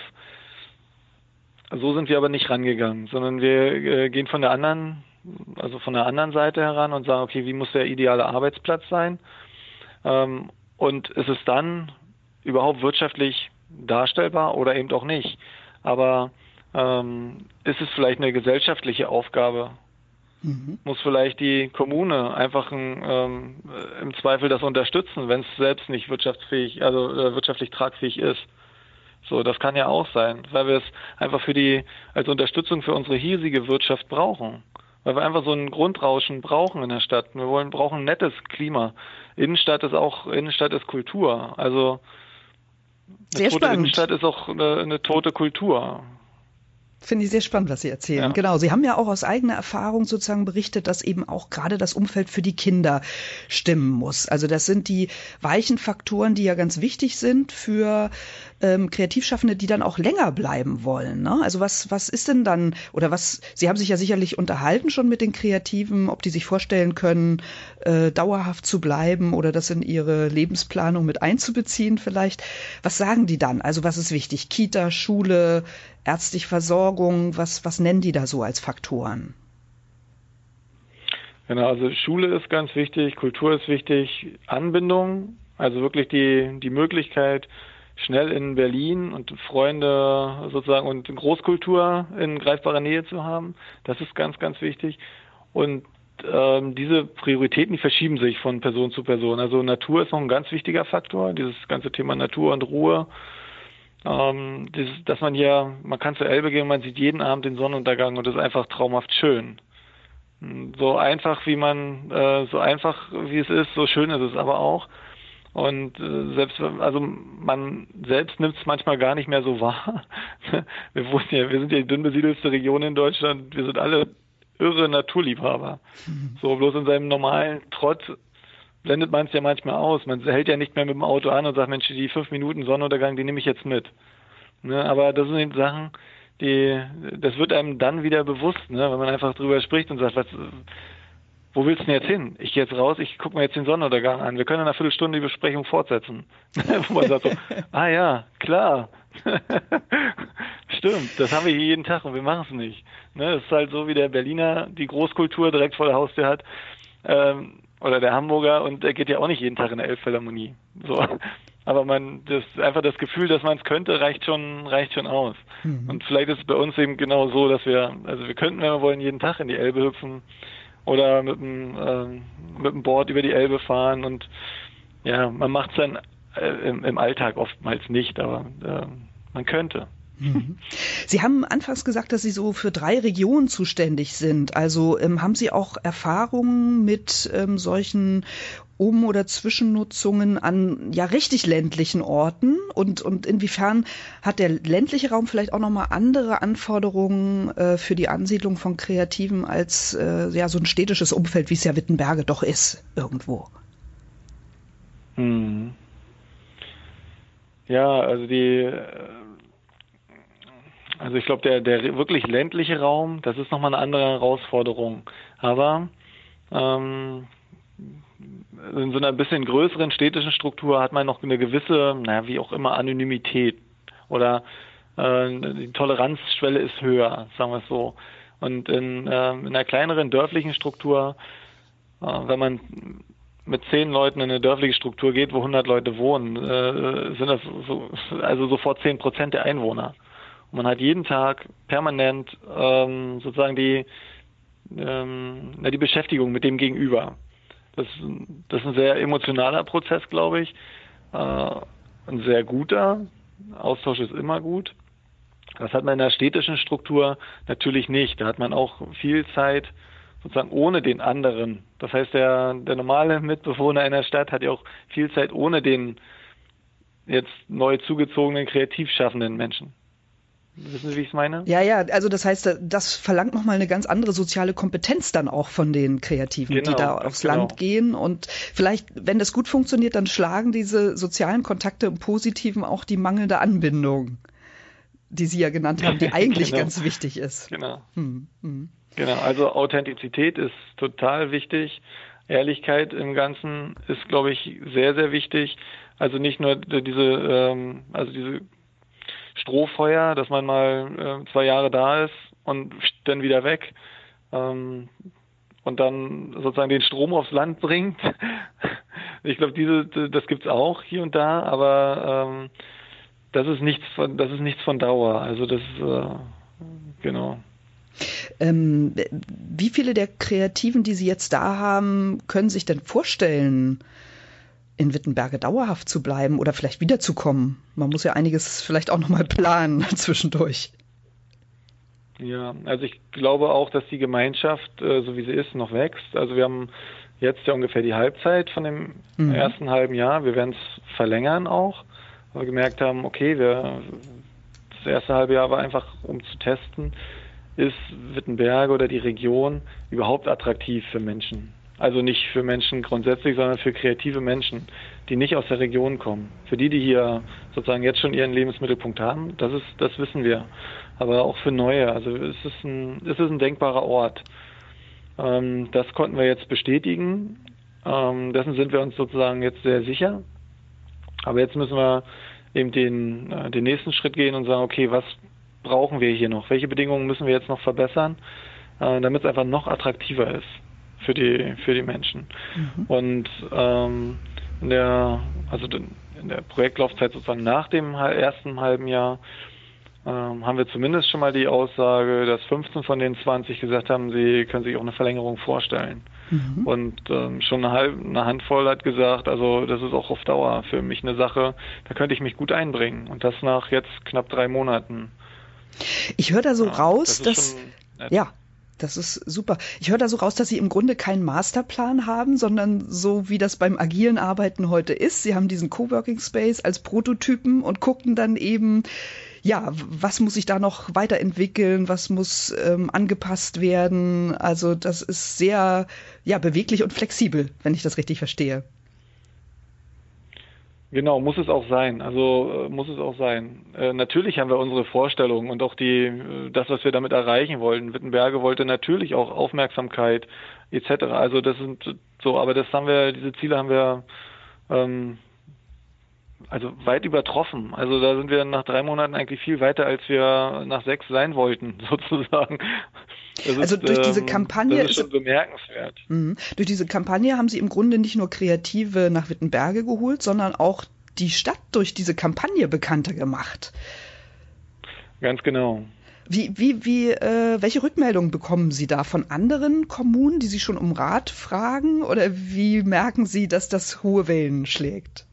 So sind wir aber nicht rangegangen, sondern wir äh, gehen von der anderen, also von der anderen Seite heran und sagen, okay, wie muss der ideale Arbeitsplatz sein? Ähm, und ist es dann überhaupt wirtschaftlich darstellbar oder eben auch nicht? Aber ähm, ist es vielleicht eine gesellschaftliche Aufgabe? Mhm. Muss vielleicht die Kommune einfach ein, ähm, im Zweifel das unterstützen, wenn es selbst nicht wirtschaftsfähig, also äh, wirtschaftlich tragfähig ist? So, das kann ja auch sein, weil wir es einfach für die, als Unterstützung für unsere hiesige Wirtschaft brauchen. Weil wir einfach so ein Grundrauschen brauchen in der Stadt. Wir wollen, brauchen ein nettes Klima. Innenstadt ist auch, Innenstadt ist Kultur. Also, eine Sehr tote spannend. Innenstadt ist auch eine, eine tote Kultur. Finde ich sehr spannend, was Sie erzählen. Ja. Genau, Sie haben ja auch aus eigener Erfahrung sozusagen berichtet, dass eben auch gerade das Umfeld für die Kinder stimmen muss. Also das sind die weichen Faktoren, die ja ganz wichtig sind für ähm, Kreativschaffende, die dann auch länger bleiben wollen. Ne? Also was, was ist denn dann, oder was, Sie haben sich ja sicherlich unterhalten schon mit den Kreativen, ob die sich vorstellen können, äh, dauerhaft zu bleiben oder das in ihre Lebensplanung mit einzubeziehen vielleicht. Was sagen die dann? Also was ist wichtig? Kita, Schule, ärztliche Versorgung, was, was nennen die da so als Faktoren? Genau, also Schule ist ganz wichtig, Kultur ist wichtig, Anbindung, also wirklich die, die Möglichkeit, schnell in Berlin und Freunde sozusagen und Großkultur in greifbarer Nähe zu haben, das ist ganz, ganz wichtig. Und ähm, diese Prioritäten, die verschieben sich von Person zu Person. Also Natur ist noch ein ganz wichtiger Faktor, dieses ganze Thema Natur und Ruhe. Ähm, das, dass man hier, man kann zur Elbe gehen, man sieht jeden Abend den Sonnenuntergang und das ist einfach traumhaft schön. So einfach wie man, äh, so einfach wie es ist, so schön ist es aber auch. Und äh, selbst, also man selbst nimmt es manchmal gar nicht mehr so wahr. Wir wussten ja, wir sind ja die dünn besiedelste Region in Deutschland, wir sind alle irre Naturliebhaber. Mhm. So bloß in seinem normalen Trott blendet man es ja manchmal aus. Man hält ja nicht mehr mit dem Auto an und sagt, Mensch, die fünf Minuten Sonnenuntergang, die nehme ich jetzt mit. Ne? Aber das sind Sachen, die, das wird einem dann wieder bewusst, ne? Wenn man einfach drüber spricht und sagt, was, wo willst du denn jetzt hin? Ich gehe jetzt raus, ich gucke mir jetzt den Sonnenuntergang an. Wir können in einer Viertelstunde die Besprechung fortsetzen. Wo man sagt so, ah ja, klar. Stimmt, das haben wir hier jeden Tag und wir machen es nicht. Ne? Das ist halt so, wie der Berliner die Großkultur direkt vor der Haustür hat. Ähm, Oder der Hamburger, und er geht ja auch nicht jeden Tag in der Elbphilharmonie. So. Aber man, das einfach das Gefühl, dass man es könnte, reicht schon, reicht schon aus. Mhm. Und vielleicht ist es bei uns eben genau so, dass wir, also wir könnten, wenn wir wollen, jeden Tag in die Elbe hüpfen oder mit dem, ähm, mit dem Board über die Elbe fahren, und ja, man macht es dann äh, im, im Alltag oftmals nicht, aber äh, man könnte. Sie haben anfangs gesagt, dass Sie so für drei Regionen zuständig sind. Also ähm, haben Sie auch Erfahrungen mit ähm, solchen Um- oder Zwischennutzungen an ja richtig ländlichen Orten? Und, und inwiefern hat der ländliche Raum vielleicht auch nochmal andere Anforderungen äh, für die Ansiedlung von Kreativen als äh, ja so ein städtisches Umfeld, wie es ja Wittenberge doch ist irgendwo? Hm. Ja, also die Also ich glaube, der, der wirklich ländliche Raum, das ist nochmal eine andere Herausforderung. Aber ähm, in so einer bisschen größeren städtischen Struktur hat man noch eine gewisse, naja, wie auch immer, Anonymität. Oder äh, die Toleranzschwelle ist höher, sagen wir es so. Und in, äh, in einer kleineren dörflichen Struktur, äh, wenn man mit zehn Leuten in eine dörfliche Struktur geht, wo hundert Leute wohnen, äh, sind das so, also sofort zehn Prozent der Einwohner. Man hat jeden Tag permanent ähm, sozusagen die, ähm, die Beschäftigung mit dem Gegenüber. Das, das ist ein sehr emotionaler Prozess, glaube ich. Äh, ein sehr guter. Austausch ist immer gut. Das hat man in der städtischen Struktur natürlich nicht. Da hat man auch viel Zeit sozusagen ohne den anderen. Das heißt, der, der normale Mitbewohner in der Stadt hat ja auch viel Zeit ohne den jetzt neu zugezogenen, kreativ schaffenden Menschen. Wissen Sie, wie ich es meine? Ja, ja, also das heißt, das verlangt nochmal eine ganz andere soziale Kompetenz dann auch von den Kreativen, genau, die da aufs genau. Land gehen. Und vielleicht, wenn das gut funktioniert, dann schlagen diese sozialen Kontakte im Positiven auch die mangelnde Anbindung, die Sie ja genannt haben, die eigentlich genau. ganz wichtig ist. Genau. Hm, hm. Genau, also Authentizität ist total wichtig. Ehrlichkeit im Ganzen ist, glaube ich, sehr, sehr wichtig. Also nicht nur diese, ähm, also diese Strohfeuer, dass man mal äh, zwei Jahre da ist und dann wieder weg ähm, und dann sozusagen den Strom aufs Land bringt. Ich glaube, diese, das gibt's auch hier und da, aber ähm, das ist nichts von, das ist nichts von Dauer. Also das, äh, genau. Ähm, wie viele der Kreativen, die Sie jetzt da haben, können sich denn vorstellen, in Wittenberge dauerhaft zu bleiben oder vielleicht wiederzukommen? Man muss ja einiges vielleicht auch nochmal planen zwischendurch. Ja, also ich glaube auch, dass die Gemeinschaft, äh, so wie sie ist, noch wächst. Also wir haben jetzt ja ungefähr die Halbzeit von dem mhm. ersten halben Jahr. Wir werden es verlängern auch, weil wir gemerkt haben, okay, wir erste halbe Jahr war einfach, um zu testen, ist Wittenberge oder die Region überhaupt attraktiv für Menschen? Also nicht für Menschen grundsätzlich, sondern für kreative Menschen, die nicht aus der Region kommen. Für die, die hier sozusagen jetzt schon ihren Lebensmittelpunkt haben, das ist, das wissen wir. Aber auch für neue. Also es ist ein, es ist ein denkbarer Ort. Ähm, das konnten wir jetzt bestätigen. Ähm, dessen sind wir uns sozusagen jetzt sehr sicher. Aber jetzt müssen wir eben den, äh, den nächsten Schritt gehen und sagen, okay, was brauchen wir hier noch? Welche Bedingungen müssen wir jetzt noch verbessern, äh, damit es einfach noch attraktiver ist für die für die Menschen. Mhm. Und ähm, in der also in der Projektlaufzeit sozusagen nach dem ersten halben Jahr ähm, haben wir zumindest schon mal die Aussage, dass fünfzehn von den zwanzig gesagt haben, sie können sich auch eine Verlängerung vorstellen. Mhm. Und ähm, schon eine, halb, eine Handvoll hat gesagt, also das ist auch auf Dauer für mich eine Sache, da könnte ich mich gut einbringen. Und das nach jetzt knapp drei Monaten. Ich höre da so ja, raus, das dass ja. Das ist super. Ich höre da so raus, dass Sie im Grunde keinen Masterplan haben, sondern so wie das beim agilen Arbeiten heute ist. Sie haben diesen Coworking Space als Prototypen und gucken dann eben, ja, was muss sich da noch weiterentwickeln, was muss ähm, angepasst werden. Also das ist sehr, ja, beweglich und flexibel, wenn ich das richtig verstehe. Genau, muss es auch sein. Also äh, muss es auch sein. Äh, natürlich haben wir unsere Vorstellungen und auch die, äh, das, was wir damit erreichen wollten. Wittenberge wollte natürlich auch Aufmerksamkeit et cetera. Also das sind so, aber das haben wir, diese Ziele haben wir ähm, also weit übertroffen. Also da sind wir nach drei Monaten eigentlich viel weiter, als wir nach sechs sein wollten, sozusagen. Das also ist, durch diese ähm, Kampagne das ist schon bemerkenswert. Mh, durch diese Kampagne haben Sie im Grunde nicht nur Kreative nach Wittenberge geholt, sondern auch die Stadt durch diese Kampagne bekannter gemacht. Ganz genau. Wie, wie, wie, äh, welche Rückmeldungen bekommen Sie da von anderen Kommunen, die Sie schon um Rat fragen? Oder wie merken Sie, dass das hohe Wellen schlägt?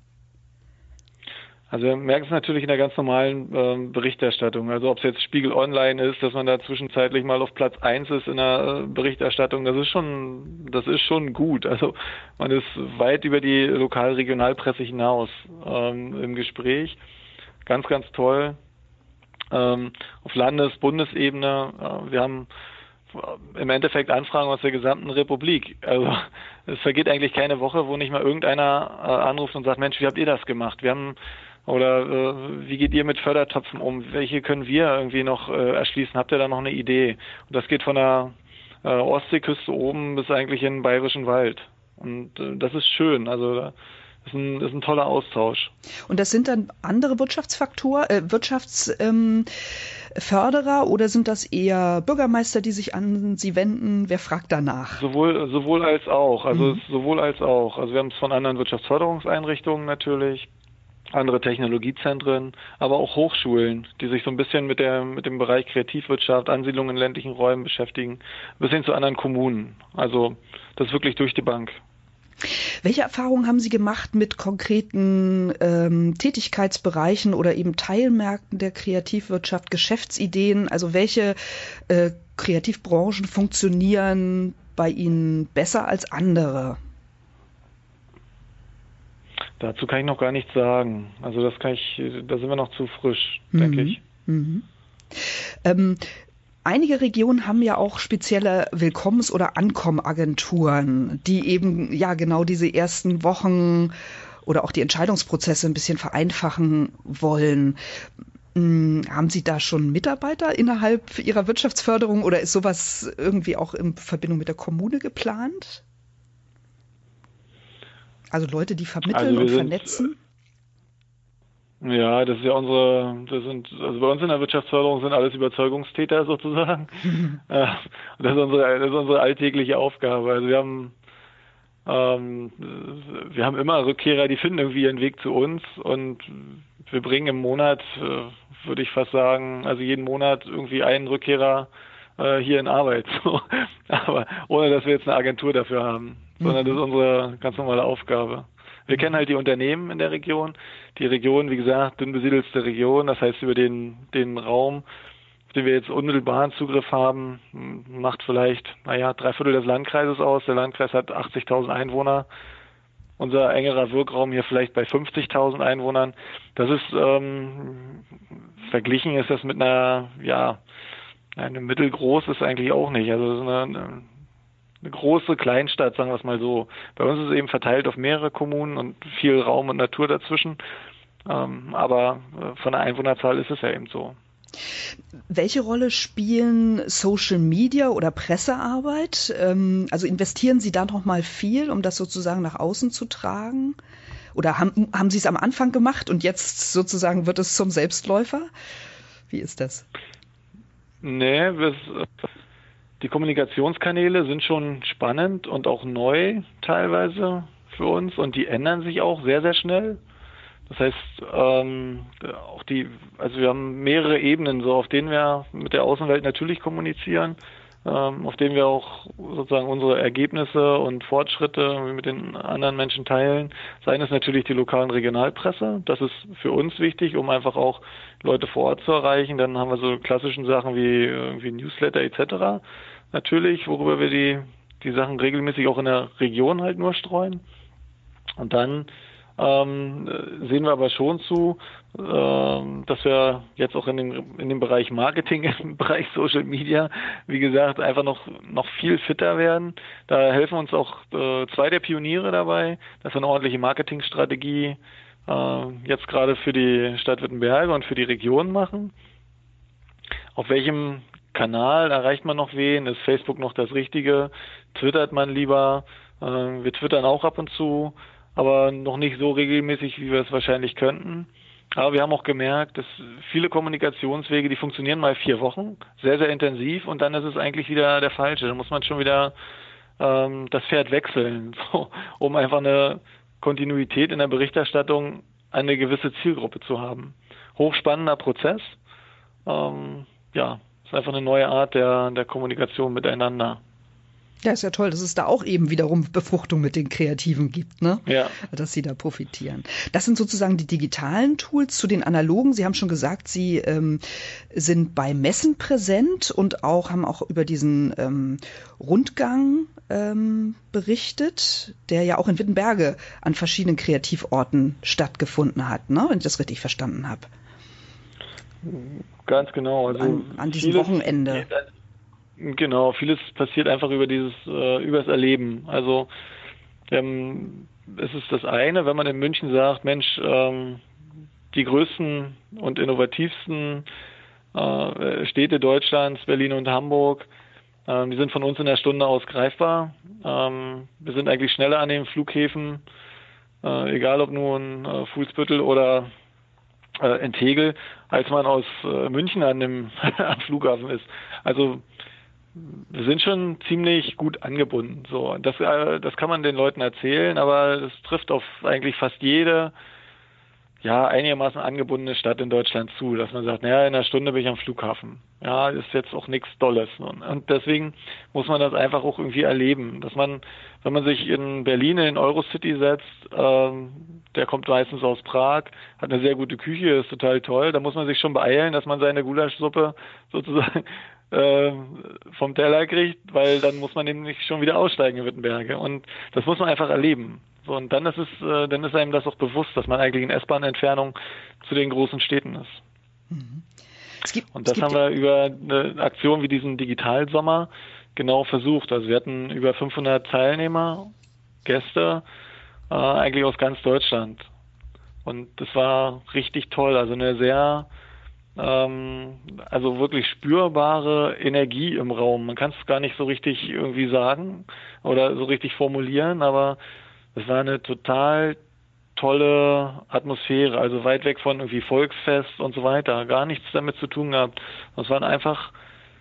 Also wir merken es natürlich in der ganz normalen ähm, Berichterstattung. Also ob es jetzt Spiegel Online ist, dass man da zwischenzeitlich mal auf Platz eins ist in der äh, Berichterstattung, das ist schon, das ist schon gut. Also man ist weit über die Lokal-Regionalpresse hinaus ähm, im Gespräch. Ganz, ganz toll. Ähm, auf Landes-, Bundesebene. Äh, wir haben im Endeffekt Anfragen aus der gesamten Republik. Also es vergeht eigentlich keine Woche, wo nicht mal irgendeiner äh, anruft und sagt, Mensch, wie habt ihr das gemacht? Wir haben Oder äh, wie geht ihr mit Fördertöpfen um? Welche können wir irgendwie noch äh, erschließen? Habt ihr da noch eine Idee? Und das geht von der äh, Ostseeküste oben bis eigentlich in den Bayerischen Wald. Und äh, das ist schön. Also das ist ein, das ist ein toller Austausch. Und das sind dann andere Wirtschaftsfaktoren, äh, Wirtschaftsförderer ähm, oder sind das eher Bürgermeister, die sich an Sie wenden? Wer fragt danach? Sowohl, sowohl als auch. Also mhm. sowohl als auch. Also wir haben es von anderen Wirtschaftsförderungseinrichtungen natürlich. Andere Technologiezentren, aber auch Hochschulen, die sich so ein bisschen mit der mit dem Bereich Kreativwirtschaft, Ansiedlung in ländlichen Räumen beschäftigen, bis hin zu anderen Kommunen. Also das ist wirklich durch die Bank. Welche Erfahrungen haben Sie gemacht mit konkreten ähm, Tätigkeitsbereichen oder eben Teilmärkten der Kreativwirtschaft, Geschäftsideen? Also welche äh, Kreativbranchen funktionieren bei Ihnen besser als andere? Dazu kann ich noch gar nichts sagen. Also das kann ich, da sind wir noch zu frisch, mhm. denke ich. Mhm. Ähm, einige Regionen haben ja auch spezielle Willkommens- oder Ankommagenturen, die eben ja genau diese ersten Wochen oder auch die Entscheidungsprozesse ein bisschen vereinfachen wollen. Hm, haben Sie da schon Mitarbeiter innerhalb Ihrer Wirtschaftsförderung oder ist sowas irgendwie auch in Verbindung mit der Kommune geplant? Also Leute, die vermitteln also und sind, vernetzen? Ja, das ist ja unsere, das sind, also bei uns in der Wirtschaftsförderung sind alles Überzeugungstäter sozusagen. Das ist unsere, das ist unsere alltägliche Aufgabe. Also wir haben, ähm, wir haben immer Rückkehrer, die finden irgendwie ihren Weg zu uns und wir bringen im Monat, äh, würde ich fast sagen, also jeden Monat irgendwie einen Rückkehrer äh, hier in Arbeit. Aber ohne, dass wir jetzt eine Agentur dafür haben. Sondern das ist unsere ganz normale Aufgabe. Wir kennen halt die Unternehmen in der Region. Die Region, wie gesagt, dünn besiedelste Region. Das heißt, über den, den Raum, auf den wir jetzt unmittelbaren Zugriff haben, macht vielleicht, naja, drei Viertel des Landkreises aus. Der Landkreis hat achtzigtausend Einwohner. unser engerer Wirkraum hier vielleicht bei fünfzigtausend Einwohnern. Das ist, ähm, verglichen ist das mit einer, ja, eine mittelgroß ist eigentlich auch nicht. Also das ist eine, eine, eine große Kleinstadt, sagen wir es mal so. Bei uns ist es eben verteilt auf mehrere Kommunen und viel Raum und Natur dazwischen. Ähm, aber von der Einwohnerzahl ist es ja eben so. Welche Rolle spielen Social Media oder Pressearbeit? Ähm, also investieren Sie da noch mal viel, um das sozusagen nach außen zu tragen? Oder haben, haben Sie es am Anfang gemacht und jetzt sozusagen wird es zum Selbstläufer? Wie ist das? Nee, wir, die Kommunikationskanäle sind schon spannend und auch neu teilweise für uns und die ändern sich auch sehr, sehr schnell. Das heißt, ähm, auch die, also wir haben mehrere Ebenen, so auf denen wir mit der Außenwelt natürlich kommunizieren, ähm, auf denen wir auch sozusagen unsere Ergebnisse und Fortschritte mit den anderen Menschen teilen. Seien es natürlich die lokalen Regionalpresse, das ist für uns wichtig, um einfach auch Leute vor Ort zu erreichen. Dann haben wir so klassischen Sachen wie irgendwie Newsletter et cetera. Natürlich, worüber wir die die Sachen regelmäßig auch in der Region halt nur streuen. Und dann Ähm, sehen wir aber schon zu, ähm, dass wir jetzt auch in dem, in dem Bereich Marketing, im Bereich Social Media, wie gesagt, einfach noch, noch viel fitter werden. Da helfen uns auch äh, zwei der Pioniere dabei, dass wir eine ordentliche Marketingstrategie äh, jetzt gerade für die Stadt Wittenberge und für die Region machen. Auf welchem Kanal erreicht man noch wen? Ist Facebook noch das Richtige? Twittert man lieber? Äh, wir twittern auch ab und zu, aber noch nicht so regelmäßig, wie wir es wahrscheinlich könnten. Aber wir haben auch gemerkt, dass viele Kommunikationswege, die funktionieren mal vier Wochen, sehr, sehr intensiv und dann ist es eigentlich wieder der falsche. Da muss man schon wieder ähm, das Pferd wechseln, so, um einfach eine Kontinuität in der Berichterstattung an eine gewisse Zielgruppe zu haben. Hochspannender Prozess. Ähm, ja, ist einfach eine neue Art der, der Kommunikation miteinander. Ja, ist ja toll, dass es da auch eben wiederum Befruchtung mit den Kreativen gibt, ne? Ja. Dass sie da profitieren. Das sind sozusagen die digitalen Tools. Zu den analogen. Sie haben schon gesagt, Sie ähm, sind bei Messen präsent und auch haben auch über diesen ähm, Rundgang ähm, berichtet, der ja auch in Wittenberge an verschiedenen Kreativorten stattgefunden hat, ne? Wenn ich das richtig verstanden habe. Ganz genau. Also an, an diesem vieles, Wochenende. Genau, vieles passiert einfach über dieses, äh, über das Erleben. Also ähm, es ist das eine, wenn man in München sagt, Mensch, ähm, die größten und innovativsten äh, Städte Deutschlands, Berlin und Hamburg, ähm, die sind von uns in der Stunde aus greifbar. Ähm, wir sind eigentlich schneller an den Flughäfen, äh, egal ob nun äh, Fuhlsbüttel oder äh, in Tegel, als man aus äh, München an dem am Flughafen ist. Also wir sind schon ziemlich gut angebunden. So, das, äh, das kann man den Leuten erzählen, aber das trifft auf eigentlich fast jede, ja, einigermaßen angebundene Stadt in Deutschland zu, dass man sagt, naja, in einer Stunde bin ich am Flughafen. Ja, ist jetzt auch nichts Dolles. Und deswegen muss man das einfach auch irgendwie erleben, dass man, wenn man sich in Berlin in den Eurocity setzt, ähm, der kommt meistens aus Prag, hat eine sehr gute Küche, ist total toll, da muss man sich schon beeilen, dass man seine Gulaschsuppe sozusagen äh, vom Teller kriegt, weil dann muss man nämlich schon wieder aussteigen in Wittenberge. Und das muss man einfach erleben. So, und dann ist es, äh, dann ist einem das auch bewusst, dass man eigentlich in S-Bahn-Entfernung zu den großen Städten ist. Mhm. Es gibt, und das es gibt haben wir über eine Aktion wie diesen Digitalsommer genau versucht. Also wir hatten über fünfhundert Teilnehmer, Gäste, äh, eigentlich aus ganz Deutschland. Und das war richtig toll. Also eine sehr, ähm, also wirklich spürbare Energie im Raum. Man kann es gar nicht so richtig irgendwie sagen oder so richtig formulieren, aber es war eine total tolle Atmosphäre, also weit weg von irgendwie Volksfest und so weiter, gar nichts damit zu tun gehabt. Es waren einfach,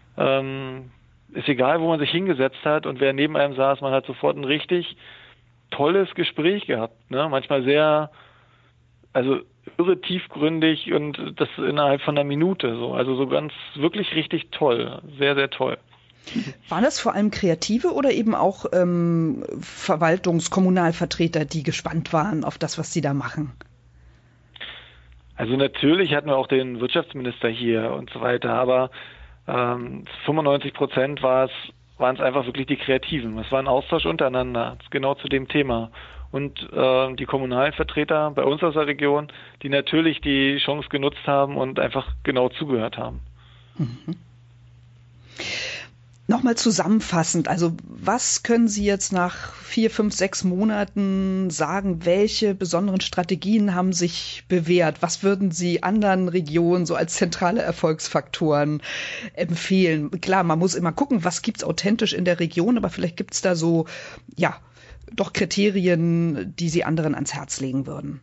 ähm, ist egal, wo man sich hingesetzt hat und wer neben einem saß, man hat sofort ein richtig tolles Gespräch gehabt, ne? Manchmal sehr, also irre tiefgründig und das innerhalb von einer Minute, so, also so ganz, wirklich richtig toll, sehr, sehr toll. Waren das vor allem Kreative oder eben auch ähm, Verwaltungs-, Kommunalvertreter, die gespannt waren auf das, was sie da machen? Also natürlich hatten wir auch den Wirtschaftsminister hier und so weiter, aber ähm, fünfundneunzig Prozent war es, waren es einfach wirklich die Kreativen. Es war ein Austausch untereinander, genau zu dem Thema. und äh, die kommunalen Vertreter bei uns aus der Region, die natürlich die Chance genutzt haben und einfach genau zugehört haben. Mhm. Nochmal zusammenfassend, also was können Sie jetzt nach vier, fünf, sechs Monaten sagen, welche besonderen Strategien haben sich bewährt? Was würden Sie anderen Regionen so als zentrale Erfolgsfaktoren empfehlen? Klar, man muss immer gucken, was gibt's authentisch in der Region, aber vielleicht gibt's da so, ja, doch Kriterien, die Sie anderen ans Herz legen würden.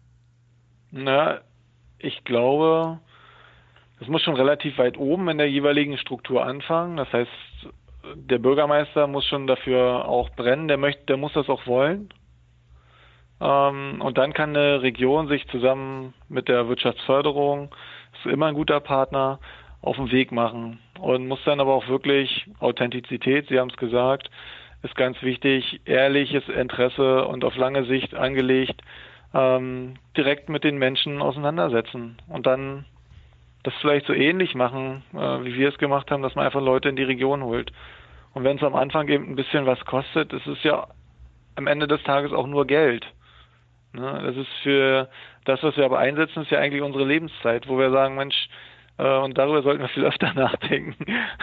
Na, ich glaube, es muss schon relativ weit oben in der jeweiligen Struktur anfangen. Das heißt, der Bürgermeister muss schon dafür auch brennen, der möchte, der muss das auch wollen. Ähm, und dann kann eine Region sich zusammen mit der Wirtschaftsförderung, ist immer ein guter Partner, auf den Weg machen und muss dann aber auch wirklich Authentizität, Sie haben es gesagt, ist ganz wichtig, ehrliches Interesse und auf lange Sicht angelegt, ähm, direkt mit den Menschen auseinandersetzen und dann das vielleicht so ähnlich machen, äh, wie wir es gemacht haben, dass man einfach Leute in die Region holt. Und wenn es am Anfang eben ein bisschen was kostet, ist es ja am Ende des Tages auch nur Geld. Ne? Das ist für das, was wir aber einsetzen, ist ja eigentlich unsere Lebenszeit, wo wir sagen, Mensch, äh, und darüber sollten wir viel öfter nachdenken.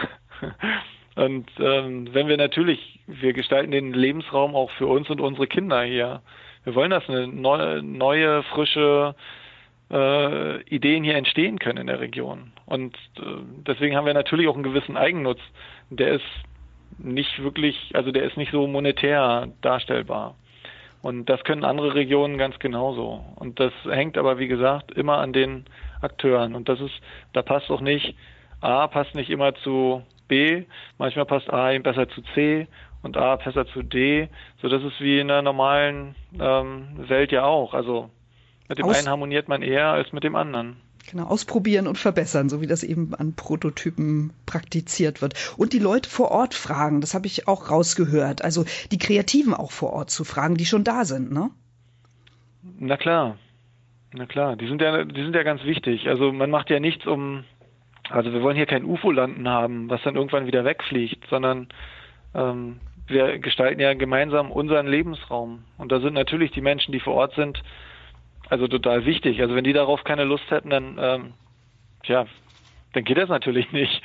Und ähm, wenn wir natürlich, wir gestalten den Lebensraum auch für uns und unsere Kinder hier. Wir wollen, dass eine neue, neue frische Äh, Ideen hier entstehen können in der Region. Und äh, deswegen haben wir natürlich auch einen gewissen Eigennutz. Der ist nicht wirklich, also der ist nicht so monetär darstellbar. Und das können andere Regionen ganz genauso. Und das hängt aber, wie gesagt, immer an den Akteuren. Und das ist, da passt auch nicht, A passt nicht immer zu B, manchmal passt A eben besser zu C und A besser zu D. So, das ist wie in der normalen ähm, Welt ja auch. Also mit dem Aus- einen harmoniert man eher als mit dem anderen. Genau, ausprobieren und verbessern, so wie das eben an Prototypen praktiziert wird. Und die Leute vor Ort fragen, das habe ich auch rausgehört. Also die Kreativen auch vor Ort zu fragen, die schon da sind, ne? Na klar, na klar, die sind ja, die sind ja ganz wichtig. Also man macht ja nichts um, also wir wollen hier kein U F O landen haben, was dann irgendwann wieder wegfliegt, sondern ähm, wir gestalten ja gemeinsam unseren Lebensraum. Und da sind natürlich die Menschen, die vor Ort sind, also total wichtig. Also wenn die darauf keine Lust hätten, dann, ähm, tja, dann geht das natürlich nicht.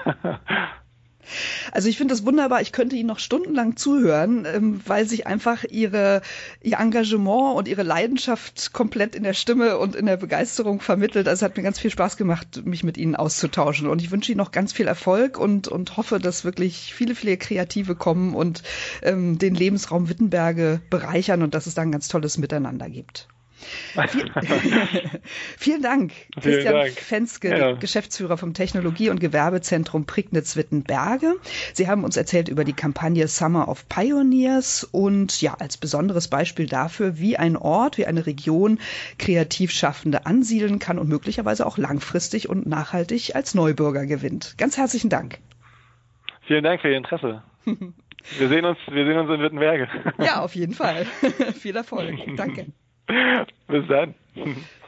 Also ich finde das wunderbar. Ich könnte Ihnen noch stundenlang zuhören, ähm, weil sich einfach Ihre, Ihr Engagement und Ihre Leidenschaft komplett in der Stimme und in der Begeisterung vermittelt. Also es hat mir ganz viel Spaß gemacht, mich mit Ihnen auszutauschen. Und ich wünsche Ihnen noch ganz viel Erfolg und, und hoffe, dass wirklich viele, viele Kreative kommen und ähm, den Lebensraum Wittenberge bereichern und dass es da ein ganz tolles Miteinander gibt. Viel, vielen Dank, Vielen Christian Dank. Fenske, Ja. Geschäftsführer vom Technologie- und Gewerbezentrum Prignitz-Wittenberge. Sie haben uns erzählt über die Kampagne Summer of Pioneers und ja, als besonderes Beispiel dafür, wie ein Ort, wie eine Region kreativ Schaffende ansiedeln kann und möglicherweise auch langfristig und nachhaltig als Neubürger gewinnt. Ganz herzlichen Dank. Vielen Dank für Ihr Interesse. Wir sehen uns, wir sehen uns in Wittenberge. Ja, auf jeden Fall. Viel Erfolg. Danke. Bis dann.